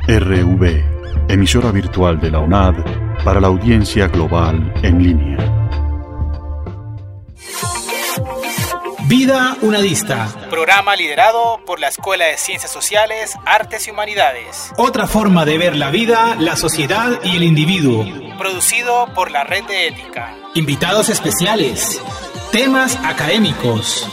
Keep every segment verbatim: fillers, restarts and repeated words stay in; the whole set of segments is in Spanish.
R V, emisora virtual de la UNAD para la audiencia global en línea. Vida Unadista, programa liderado por la Escuela de Ciencias Sociales, Artes y Humanidades. Otra forma de ver la vida, la sociedad y el individuo. Producido por la Red de Ética. Invitados especiales. Temas académicos.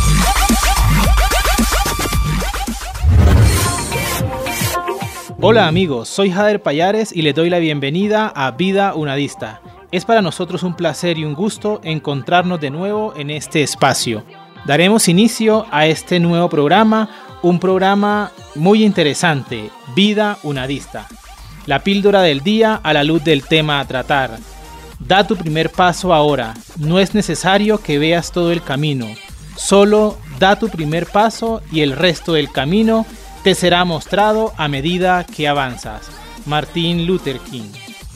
Hola amigos, soy Jader Payares y les doy la bienvenida a Vida Unadista. Es para nosotros un placer y un gusto encontrarnos de nuevo en este espacio. Daremos inicio a este nuevo programa, un programa muy interesante, Vida Unadista. La píldora del día a la luz del tema a tratar. Da tu primer paso ahora, no es necesario que veas todo el camino. Solo da tu primer paso y el resto del camino te será mostrado a medida que avanzas. Martin Luther King.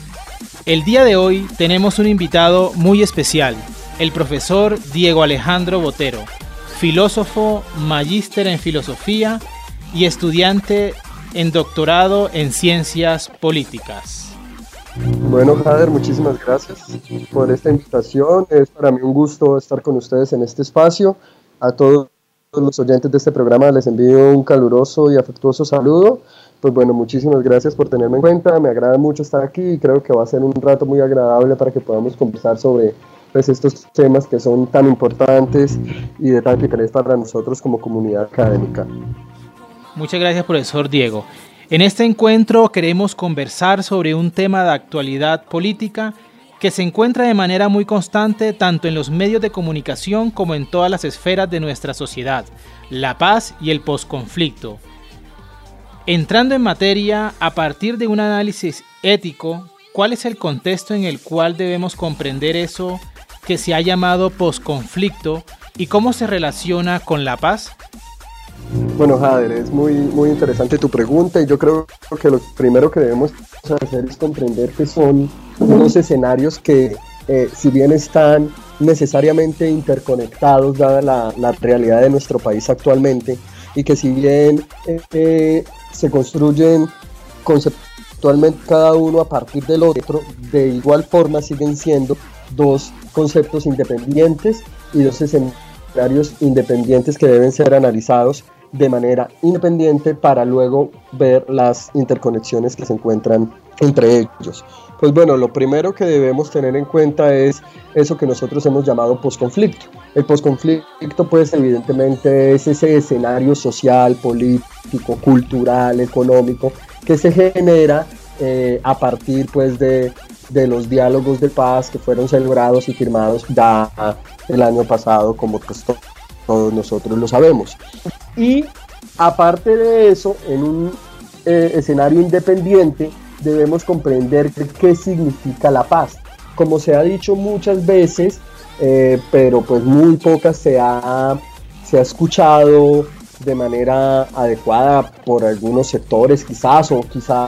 El día de hoy tenemos un invitado muy especial, el profesor Diego Alejandro Botero, filósofo, magíster en filosofía y estudiante en doctorado en ciencias políticas. Bueno, Jader, muchísimas gracias por esta invitación. Es para mí un gusto estar con ustedes en este espacio. A todos los oyentes de este programa les envío un caluroso y afectuoso saludo. Pues bueno, muchísimas gracias por tenerme en cuenta, me agrada mucho estar aquí y creo que va a ser un rato muy agradable para que podamos conversar sobre pues, estos temas que son tan importantes y de tal interés para nosotros como comunidad académica. Muchas gracias, profesor Diego. En este encuentro queremos conversar sobre un tema de actualidad política que se encuentra de manera muy constante tanto en los medios de comunicación como en todas las esferas de nuestra sociedad, la paz y el posconflicto. Entrando en materia, a partir de un análisis ético, ¿cuál es el contexto en el cual debemos comprender eso que se ha llamado posconflicto y cómo se relaciona con la paz? Bueno, Jader, es muy, muy interesante tu pregunta y yo creo que lo primero que debemos hacer es comprender que son unos escenarios que, eh, si bien están necesariamente interconectados dada la, la realidad de nuestro país actualmente, y que si bien eh, eh, se construyen conceptualmente cada uno a partir del otro, de igual forma siguen siendo dos conceptos independientes y dos escenarios independientes que deben ser analizados de manera independiente para luego ver las interconexiones que se encuentran entre ellos. Pues bueno, lo primero que debemos tener en cuenta es eso que nosotros hemos llamado posconflicto. El posconflicto, pues evidentemente es ese escenario social, político, cultural, económico que se genera eh, a partir pues de, de los diálogos de paz que fueron celebrados y firmados ya el año pasado, como pues to- todos nosotros lo sabemos. Y aparte de eso, en un eh, escenario independiente, debemos comprender qué significa la paz. Como se ha dicho muchas veces, eh, pero pues muy pocas se ha, se ha escuchado de manera adecuada por algunos sectores quizás, o quizás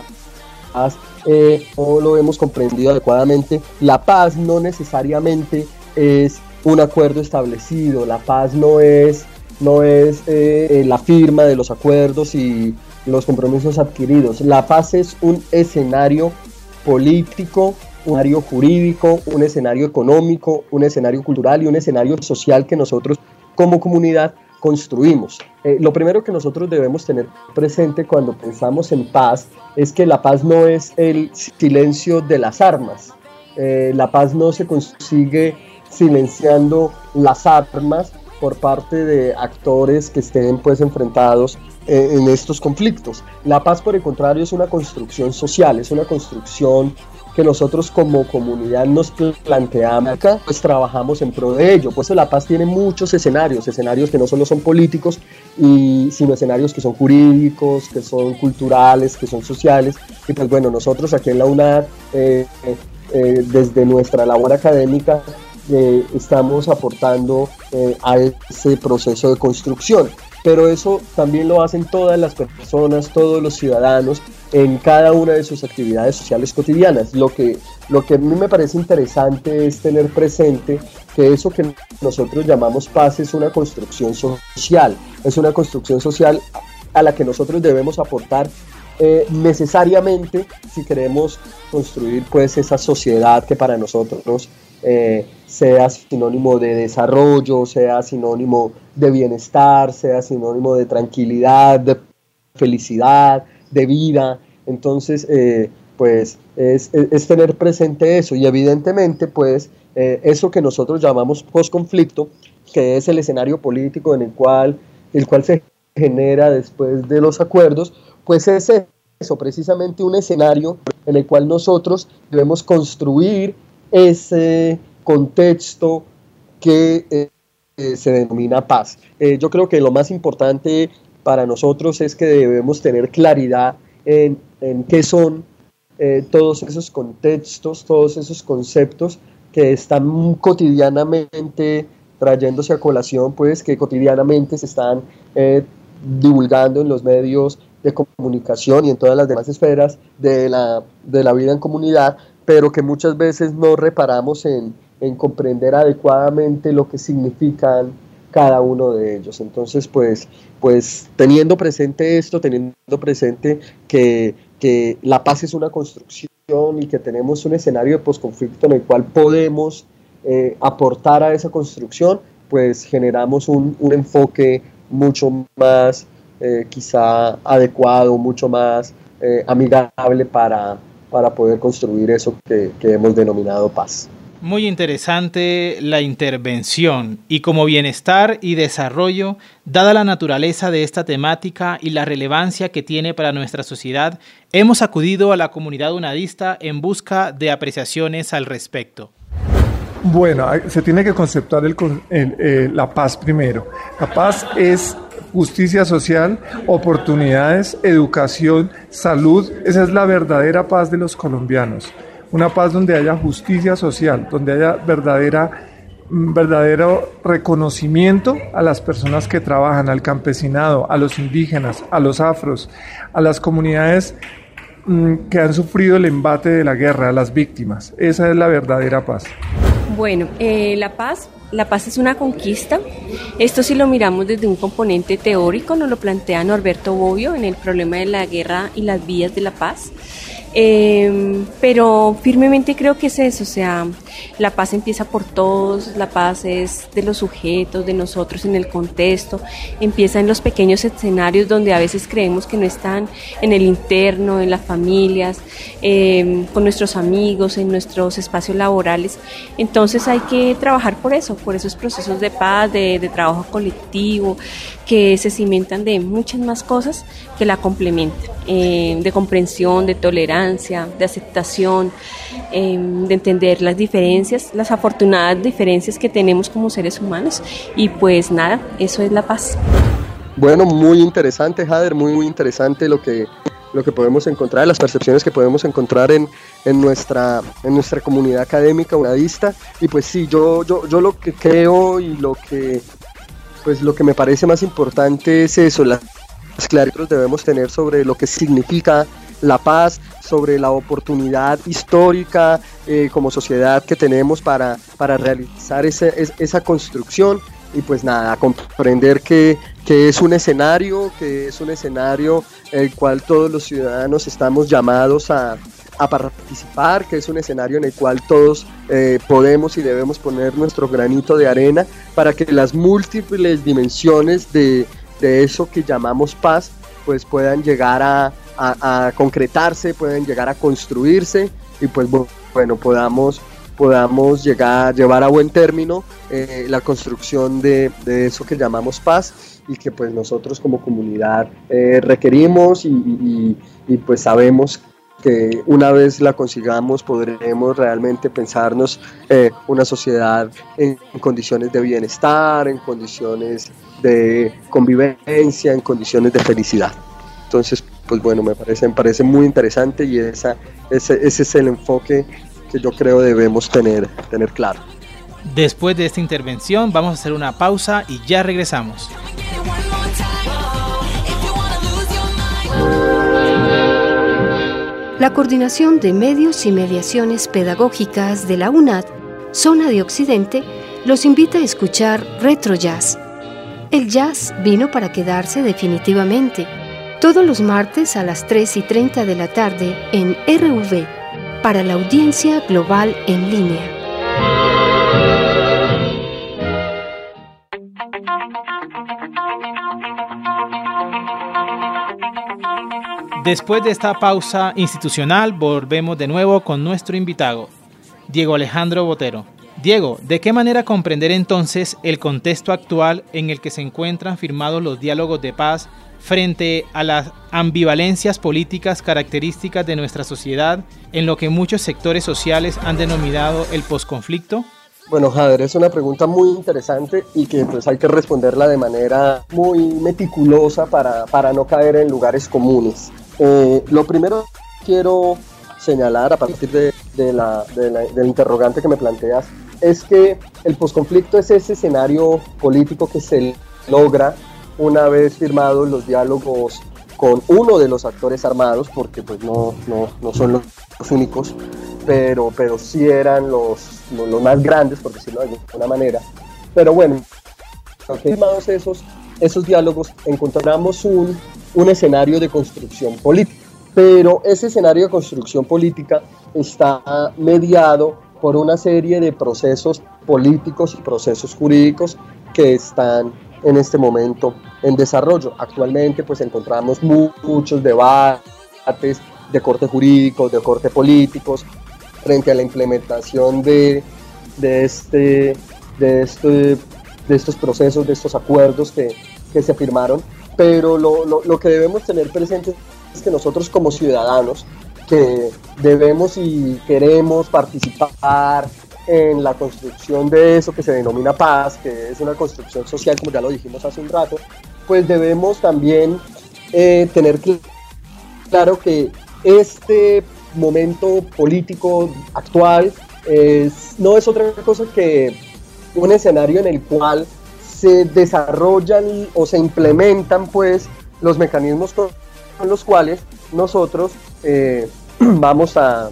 eh, no lo hemos comprendido adecuadamente. La paz no necesariamente es un acuerdo establecido, la paz no es, no es eh, la firma de los acuerdos y los compromisos adquiridos. La paz es un escenario político, un escenario jurídico, un escenario económico, un escenario cultural y un escenario social que nosotros como comunidad construimos. Eh, lo primero que nosotros debemos tener presente cuando pensamos en paz es que la paz no es el silencio de las armas. Eh, la paz no se consigue silenciando las armas por parte de actores que estén pues enfrentados eh, en estos conflictos. La paz, por el contrario, es una construcción social, es una construcción que nosotros como comunidad nos planteamos acá, pues trabajamos en pro de ello. Pues la paz tiene muchos escenarios, escenarios que no solo son políticos, y, sino escenarios que son jurídicos, que son culturales, que son sociales. Y pues bueno, nosotros aquí en la UNAD, eh, eh, desde nuestra labor académica, Eh, estamos aportando eh, a ese proceso de construcción, pero eso también lo hacen todas las personas, todos los ciudadanos en cada una de sus actividades sociales cotidianas. Lo que, lo que a mí me parece interesante es tener presente que eso que nosotros llamamos paz es una construcción social, es una construcción social a la que nosotros debemos aportar eh, necesariamente si queremos construir pues esa sociedad que para nosotros eh, sea sinónimo de desarrollo, sea sinónimo de bienestar, sea sinónimo de tranquilidad, de felicidad, de vida. Entonces, eh, pues es, es, es tener presente eso, y evidentemente pues eh, eso que nosotros llamamos posconflicto, que es el escenario político en el cual, el cual se genera después de los acuerdos, pues es eso, precisamente un escenario en el cual nosotros debemos construir ese contexto que eh, eh, se denomina paz. Eh, yo creo que lo más importante para nosotros es que debemos tener claridad en, en qué son eh, todos esos contextos, todos esos conceptos que están cotidianamente trayéndose a colación, pues que cotidianamente se están eh, divulgando en los medios de comunicación y en todas las demás esferas de la, de la vida en comunidad, pero que muchas veces no reparamos en, en comprender adecuadamente lo que significan cada uno de ellos. Entonces, pues, pues teniendo presente esto, teniendo presente que, que la paz es una construcción y que tenemos un escenario de posconflicto en el cual podemos eh, aportar a esa construcción, pues generamos un, un enfoque mucho más eh, quizá adecuado, mucho más eh, amigable para, para poder construir eso que, que hemos denominado paz. Muy interesante la intervención, y como bienestar y desarrollo, dada la naturaleza de esta temática y la relevancia que tiene para nuestra sociedad, hemos acudido a la comunidad unadista en busca de apreciaciones al respecto. Bueno, se tiene que conceptuar el, el, eh, la paz primero. La paz es justicia social, oportunidades, educación, salud. Esa es la verdadera paz de los colombianos. Una paz donde haya justicia social, donde haya verdadera, verdadero reconocimiento a las personas que trabajan, al campesinado, a los indígenas, a los afros, a las comunidades mmm, que han sufrido el embate de la guerra, a las víctimas. Esa es la verdadera paz. Bueno, eh, la paz, la paz es una conquista. Esto si lo miramos desde un componente teórico, nos lo plantea Norberto Bobbio en el problema de la guerra y las vías de la paz. Eh, pero firmemente creo que es eso, o sea, la paz empieza por todos, la paz es de los sujetos, de nosotros en el contexto, empieza en los pequeños escenarios donde a veces creemos que no están, en el interno, en las familias, eh, con nuestros amigos, en nuestros espacios laborales. Entonces hay que trabajar por eso, por esos procesos de paz, de, de trabajo colectivo, que se cimentan de muchas más cosas que la complementan, eh, de comprensión, de tolerancia, de aceptación, eh, de entender las diferencias, las afortunadas diferencias que tenemos como seres humanos, y pues nada, eso es la paz. Bueno, muy interesante, Jader, muy, muy interesante lo que, lo que podemos encontrar, las percepciones que podemos encontrar en, en, nuestra, en nuestra comunidad académica unadista. Y pues sí, yo, yo, yo lo que creo y lo que, pues lo que me parece más importante es eso, las claridades que debemos tener sobre lo que significa la paz, sobre la oportunidad histórica eh, como sociedad que tenemos para, para realizar ese, es, esa construcción. Y pues nada, comprender que, que es un escenario, que es un escenario el cual todos los ciudadanos estamos llamados a, a participar, que es un escenario en el cual todos eh, podemos y debemos poner nuestro granito de arena para que las múltiples dimensiones de, de eso que llamamos paz pues puedan llegar a, a, a concretarse, puedan llegar a construirse, y pues bueno, podamos podamos llegar, llevar a buen término eh, la construcción de, de eso que llamamos paz, y que pues nosotros como comunidad eh, requerimos y, y, y pues sabemos que una vez la consigamos podremos realmente pensarnos eh, una sociedad en, en condiciones de bienestar, en condiciones de convivencia, en condiciones de felicidad. Entonces, pues bueno, me parece, me parece muy interesante, y esa, ese, ese es el enfoque que yo creo debemos tener, tener claro. Después de esta intervención vamos a hacer una pausa y ya regresamos. La Coordinación de Medios y Mediaciones Pedagógicas de la UNAD, Zona de Occidente, los invita a escuchar Retro Jazz. El jazz vino para quedarse definitivamente. Todos los martes a las tres y treinta de la tarde en R V, para la audiencia global en línea. Después de esta pausa institucional, volvemos de nuevo con nuestro invitado, Diego Alejandro Botero. Diego, ¿de qué manera comprender entonces el contexto actual en el que se encuentran firmados los diálogos de paz frente a las ambivalencias políticas características de nuestra sociedad en lo que muchos sectores sociales han denominado el posconflicto? Bueno, Jader, es una pregunta muy interesante y que pues hay que responderla de manera muy meticulosa para, para no caer en lugares comunes. Eh, lo primero que quiero señalar a partir de, de la, de la, del interrogante que me planteas es que el posconflicto es ese escenario político que se logra una vez firmados los diálogos con uno de los actores armados, porque pues no, no, no son los, los únicos, pero, pero sí eran los, los, los más grandes, por decirlo de alguna manera. Pero bueno, firmados esos, esos diálogos, encontramos un, un escenario de construcción política, pero ese escenario de construcción política está mediado por una serie de procesos políticos y procesos jurídicos que están en este momento en desarrollo. Actualmente pues encontramos mu- muchos debates de corte jurídico, de corte políticos, frente a la implementación de, de, este, de, este, de estos procesos, de estos acuerdos que, que se firmaron, pero lo, lo, lo que debemos tener presente es que nosotros como ciudadanos que debemos y queremos participar en la construcción de eso que se denomina paz, que es una construcción social, como ya lo dijimos hace un rato, pues debemos también eh, tener claro que este momento político actual es, no es otra cosa que un escenario en el cual se desarrollan o se implementan pues los mecanismos con, con los cuales nosotros eh, vamos a,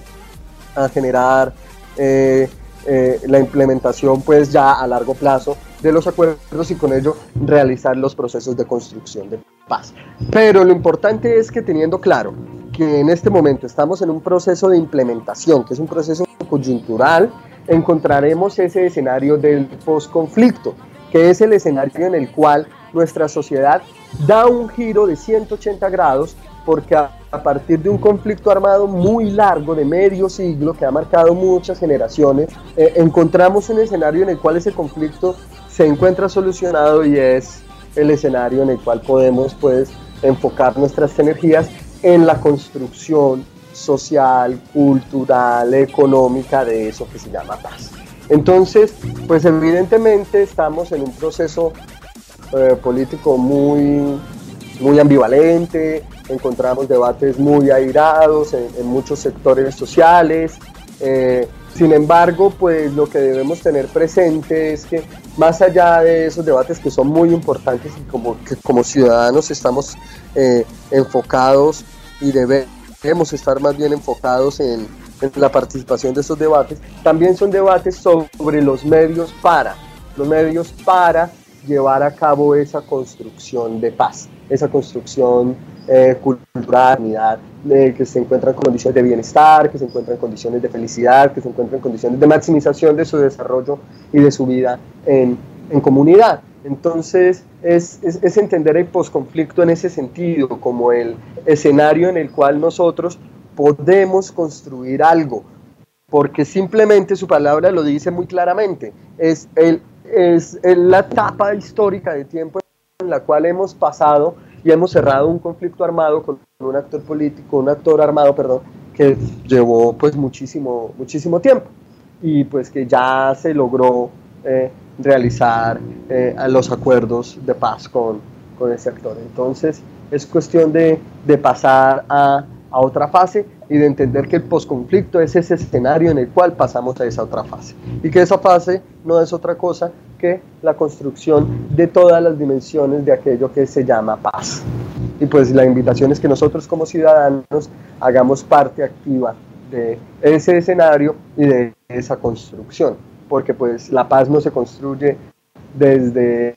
a generar eh, eh, la implementación pues ya a largo plazo de los acuerdos y con ello realizar los procesos de construcción de paz. Pero lo importante es que teniendo claro que en este momento estamos en un proceso de implementación, que es un proceso coyuntural, encontraremos ese escenario del posconflicto, que es el escenario en el cual nuestra sociedad da un giro de ciento ochenta grados, porque a, a partir de un conflicto armado muy largo, de medio siglo, que ha marcado muchas generaciones, eh, encontramos un escenario en el cual ese conflicto se encuentra solucionado y es el escenario en el cual podemos pues enfocar nuestras energías en la construcción social, cultural, económica de eso que se llama paz. Entonces, pues evidentemente estamos en un proceso eh, político muy, muy ambivalente, encontramos debates muy airados en, en muchos sectores sociales, eh, sin embargo, pues lo que debemos tener presente es que más allá de esos debates que son muy importantes y como, que como ciudadanos estamos eh, enfocados y debemos estar más bien enfocados en, en la participación de esos debates, también son debates sobre los medios para, los medios para llevar a cabo esa construcción de paz, esa construcción eh, cultural, unidad, eh, que se encuentra en condiciones de bienestar, que se encuentra en condiciones de felicidad, que se encuentra en condiciones de maximización de su desarrollo y de su vida en, en comunidad. Entonces es, es, es entender el posconflicto en ese sentido, como el escenario en el cual nosotros podemos construir algo, porque simplemente su palabra lo dice muy claramente, es, el, es el, la etapa histórica de tiempo en la cual hemos pasado y hemos cerrado un conflicto armado con un actor político, un actor armado, perdón, que llevó pues muchísimo, muchísimo tiempo y pues que ya se logró eh, realizar eh, los acuerdos de paz con, con ese actor. Entonces es cuestión de, de pasar a, a otra fase y de entender que el posconflicto es ese escenario en el cual pasamos a esa otra fase y que esa fase no es otra cosa que la construcción de todas las dimensiones de aquello que se llama paz. Y pues la invitación es que nosotros como ciudadanos hagamos parte activa de ese escenario y de esa construcción, porque pues la paz no se construye desde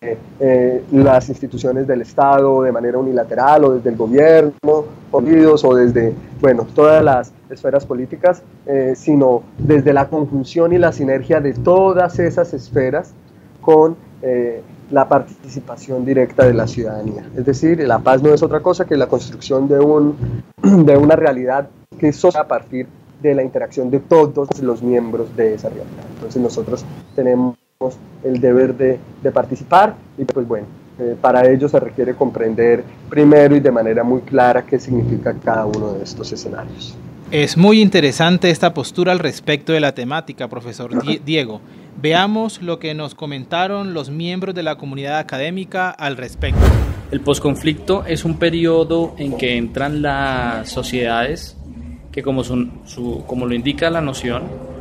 eh, las instituciones del Estado de manera unilateral, o desde el gobierno, o desde, bueno, todas las esferas políticas, eh, sino desde la conjunción y la sinergia de todas esas esferas con eh, la participación directa de la ciudadanía. Es decir, la paz no es otra cosa que la construcción de, un, de una realidad que es a partir de la interacción de todos los miembros de esa realidad. Entonces nosotros tenemos el deber de, de participar y pues bueno, eh, para ello se requiere comprender primero y de manera muy clara qué significa cada uno de estos escenarios. Es muy interesante esta postura al respecto de la temática, profesor Diego. Veamos lo que nos comentaron los miembros de la comunidad académica al respecto. El posconflicto es un periodo en que entran las sociedades que, como, su, su, como lo indica la noción,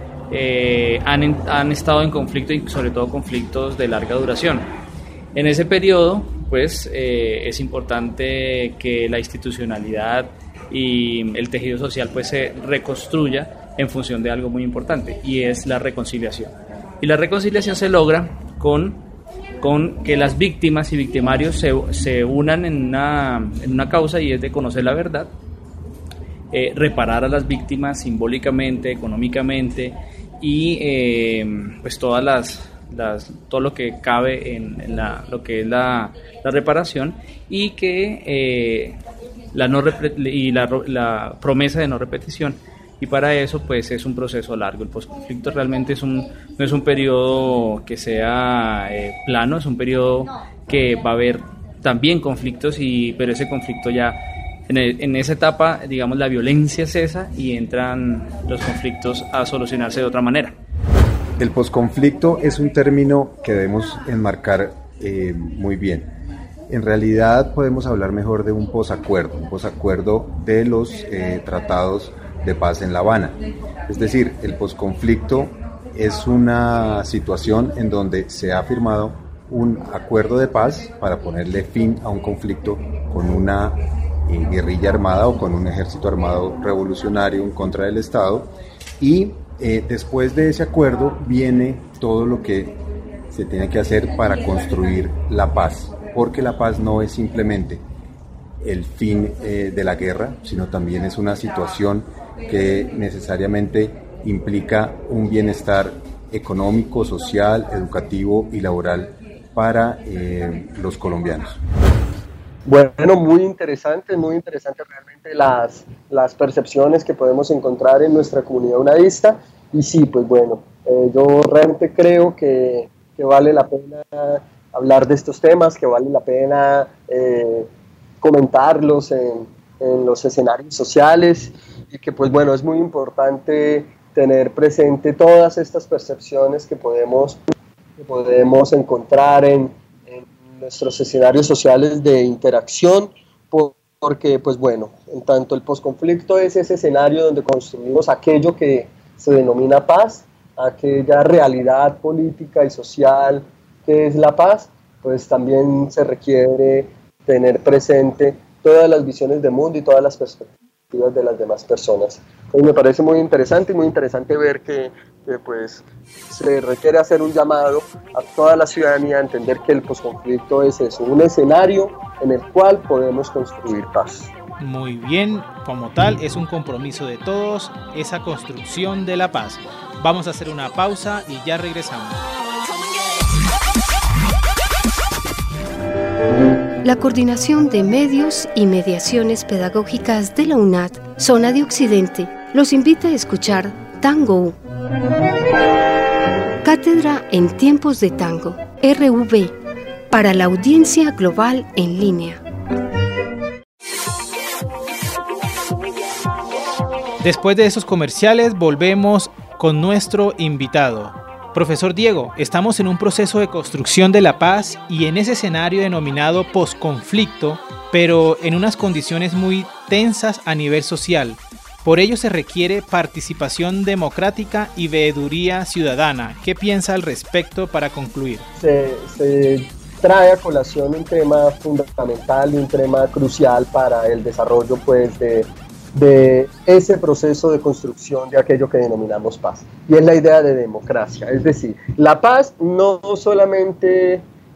eh, han, han estado en conflicto y sobre todo conflictos de larga duración. En ese periodo, pues, eh, es importante que la institucionalidad y el tejido social pues se reconstruya en función de algo muy importante, y es la reconciliación. Y la reconciliación se logra con, con que las víctimas y victimarios se, se unan en una, en una causa, y es de conocer la verdad, eh, reparar a las víctimas simbólicamente, económicamente, y eh, pues todas las, las, todo lo que cabe en, en la, lo que es la, la reparación, y que eh, la, no y la, la promesa de no repetición. Y para eso pues es un proceso largo. El posconflicto realmente es un, no es un periodo que sea eh, plano, es un periodo que va a haber también conflictos, y, pero ese conflicto ya, en, el, en esa etapa, digamos, la violencia cesa y entran los conflictos a solucionarse de otra manera. El posconflicto es un término que debemos enmarcar eh, muy bien. En realidad podemos hablar mejor de un posacuerdo, un posacuerdo de los eh, tratados de paz en La Habana. Es decir, el posconflicto es una situación en donde se ha firmado un acuerdo de paz para ponerle fin a un conflicto con una eh, guerrilla armada o con un ejército armado revolucionario en contra del Estado, y eh, después de ese acuerdo viene todo lo que se tiene que hacer para construir la paz, porque la paz no es simplemente el fin eh, de la guerra, sino también es una situación que necesariamente implica un bienestar económico, social, educativo y laboral para eh, los colombianos. Bueno, muy interesante, muy interesante realmente las, las percepciones que podemos encontrar en nuestra comunidad unadista, y sí, pues bueno, eh, yo realmente creo que, que vale la pena hablar de estos temas, que vale la pena eh, comentarlos en, en los escenarios sociales, y que pues bueno, es muy importante tener presente todas estas percepciones que podemos, que podemos encontrar en, en nuestros escenarios sociales de interacción, por, porque pues bueno, en tanto el posconflicto es ese escenario donde construimos aquello que se denomina paz, aquella realidad política y social que es la paz, pues también se requiere tener presente todas las visiones de mundo y todas las perspectivas de las demás personas. Pues me parece muy interesante y muy interesante ver que, que pues se requiere hacer un llamado a toda la ciudadanía a entender que el posconflicto es eso, un escenario en el cual podemos construir paz. Muy bien, como tal es un compromiso de todos esa construcción de la paz. Vamos a hacer una pausa y ya regresamos. La Coordinación de Medios y Mediaciones Pedagógicas de la UNAD, Zona de Occidente, los invita a escuchar Tango U. Cátedra en Tiempos de Tango, R V, para la audiencia global en línea. Después de esos comerciales, volvemos con nuestro invitado. Profesor Diego, estamos en un proceso de construcción de la paz y en ese escenario denominado posconflicto, pero en unas condiciones muy tensas a nivel social. Por ello se requiere participación democrática y veeduría ciudadana. ¿Qué piensa al respecto para concluir? Se, se trae a colación un tema fundamental y un tema crucial para el desarrollo pues, de, de ese proceso de construcción de aquello que denominamos paz. Y es la idea de democracia. Es decir, la paz no solamente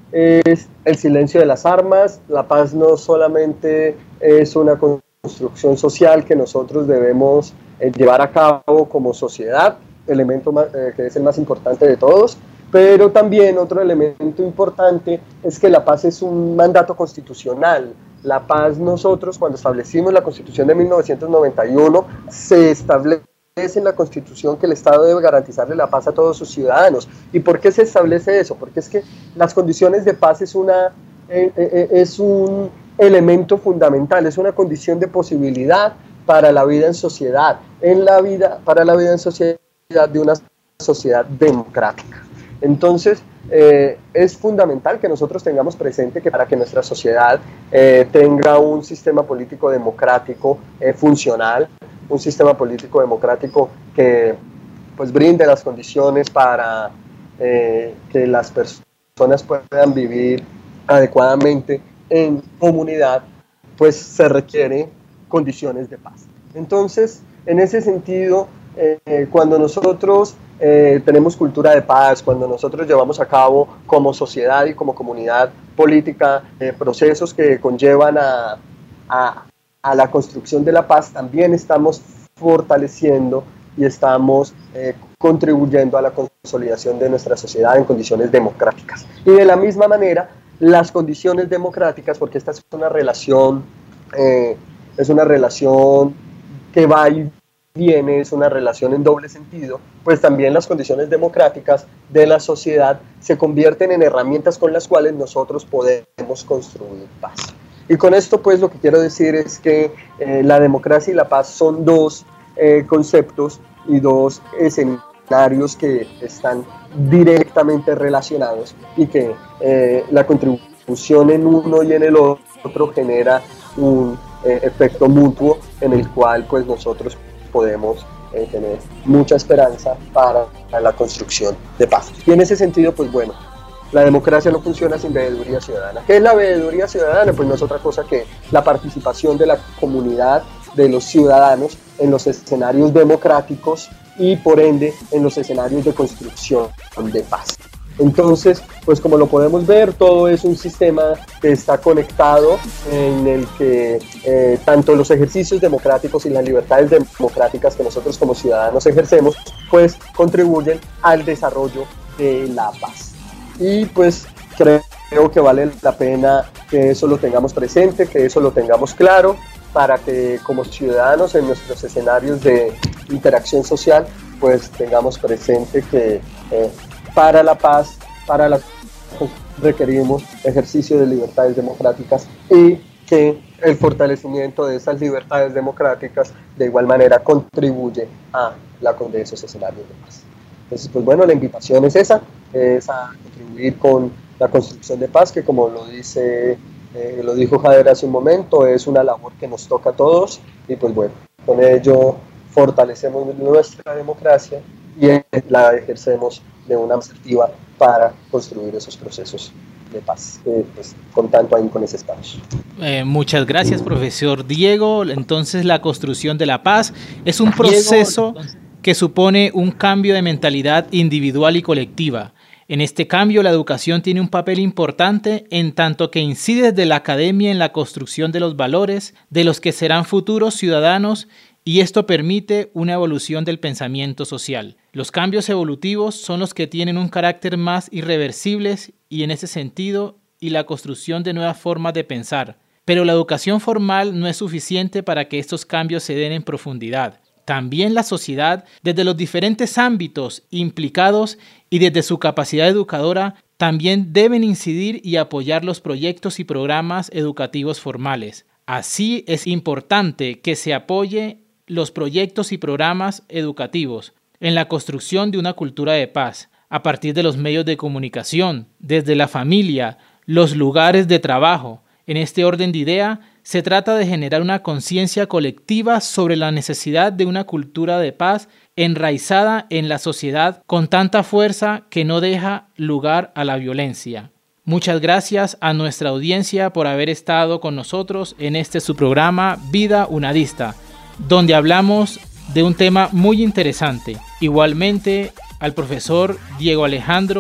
es el silencio de las armas. La paz no solamente es una construcción social que nosotros debemos eh, llevar a cabo como sociedad, elemento más, eh, que es el más importante de todos, pero también otro elemento importante es que la paz es un mandato constitucional. La paz, nosotros cuando establecimos la Constitución de mil novecientos noventa y uno, se establece en la Constitución que el Estado debe garantizarle la paz a todos sus ciudadanos. ¿Y por qué se establece eso? Porque es que las condiciones de paz es, una, eh, eh, es un elemento fundamental, es una condición de posibilidad para la vida en sociedad, en la vida, para la vida en sociedad de una sociedad democrática. Entonces, eh, es fundamental que nosotros tengamos presente que para que nuestra sociedad eh, tenga un sistema político democrático eh, funcional, un sistema político democrático que pues brinde las condiciones para eh, que las personas puedan vivir adecuadamente en comunidad, pues se requieren condiciones de paz. Entonces, en ese sentido, eh, cuando nosotros eh, tenemos cultura de paz, cuando nosotros llevamos a cabo como sociedad y como comunidad política eh, procesos que conllevan a, a, a la construcción de la paz, también estamos fortaleciendo y estamos eh, contribuyendo a la consolidación de nuestra sociedad en condiciones democráticas. Y de la misma manera, las condiciones democráticas, porque esta es una relación, eh, es una relación que va y viene, es una relación en doble sentido, pues también las condiciones democráticas de la sociedad se convierten en herramientas con las cuales nosotros podemos construir paz. Y con esto pues lo que quiero decir es que eh, la democracia y la paz son dos eh, conceptos y dos escenarios que están directamente relacionados y que eh, la contribución en uno y en el otro genera un eh, efecto mutuo en el cual pues nosotros podemos eh, tener mucha esperanza para la construcción de paz. Y en ese sentido pues bueno, la democracia no funciona sin veeduría ciudadana. ¿Qué es la veeduría ciudadana? Pues no es otra cosa que la participación de la comunidad, de los ciudadanos en los escenarios democráticos y por ende en los escenarios de construcción de paz. Entonces, pues como lo podemos ver, todo es un sistema que está conectado en el que eh, tanto los ejercicios democráticos y las libertades democráticas que nosotros como ciudadanos ejercemos, pues contribuyen al desarrollo de la paz. Y pues creo que vale la pena que eso lo tengamos presente, que eso lo tengamos claro, para que como ciudadanos en nuestros escenarios de interacción social, pues tengamos presente que eh, para la paz, para la pues, requerimos ejercicio de libertades democráticas y que el fortalecimiento de esas libertades democráticas de igual manera contribuye a la de esos escenarios de paz. Entonces, pues bueno, la invitación es esa, es a contribuir con la construcción de paz, que como lo dice, eh, lo dijo Jader hace un momento, es una labor que nos toca a todos y pues bueno, con ello fortalecemos nuestra democracia y la ejercemos de una asertiva para construir esos procesos de paz, eh, pues, con tanto ahí con ese espacio. Eh, muchas gracias, profesor Diego. Entonces, la construcción de la paz es un proceso que supone un cambio de mentalidad individual y colectiva. En este cambio, la educación tiene un papel importante en tanto que incide desde la academia en la construcción de los valores de los que serán futuros ciudadanos, y esto permite una evolución del pensamiento social. Los cambios evolutivos son los que tienen un carácter más irreversibles y en ese sentido y la construcción de nuevas formas de pensar. Pero la educación formal no es suficiente para que estos cambios se den en profundidad. También la sociedad, desde los diferentes ámbitos implicados y desde su capacidad educadora, también deben incidir y apoyar los proyectos y programas educativos formales. Así es importante que se apoye los proyectos y programas educativos en la construcción de una cultura de paz, a partir de los medios de comunicación, desde la familia, los lugares de trabajo. En este orden de idea, se trata de generar una conciencia colectiva sobre la necesidad de una cultura de paz enraizada en la sociedad con tanta fuerza que no deja lugar a la violencia. Muchas gracias a nuestra audiencia por haber estado con nosotros en este su programa Vida Unadista, donde hablamos de un tema muy interesante. Igualmente al profesor Diego Alejandro,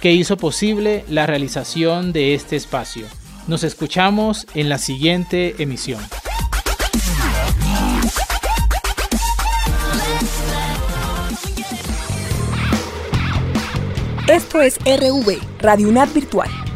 que hizo posible la realización de este espacio. Nos escuchamos en la siguiente emisión. Esto es R V, Radio UNAD Virtual.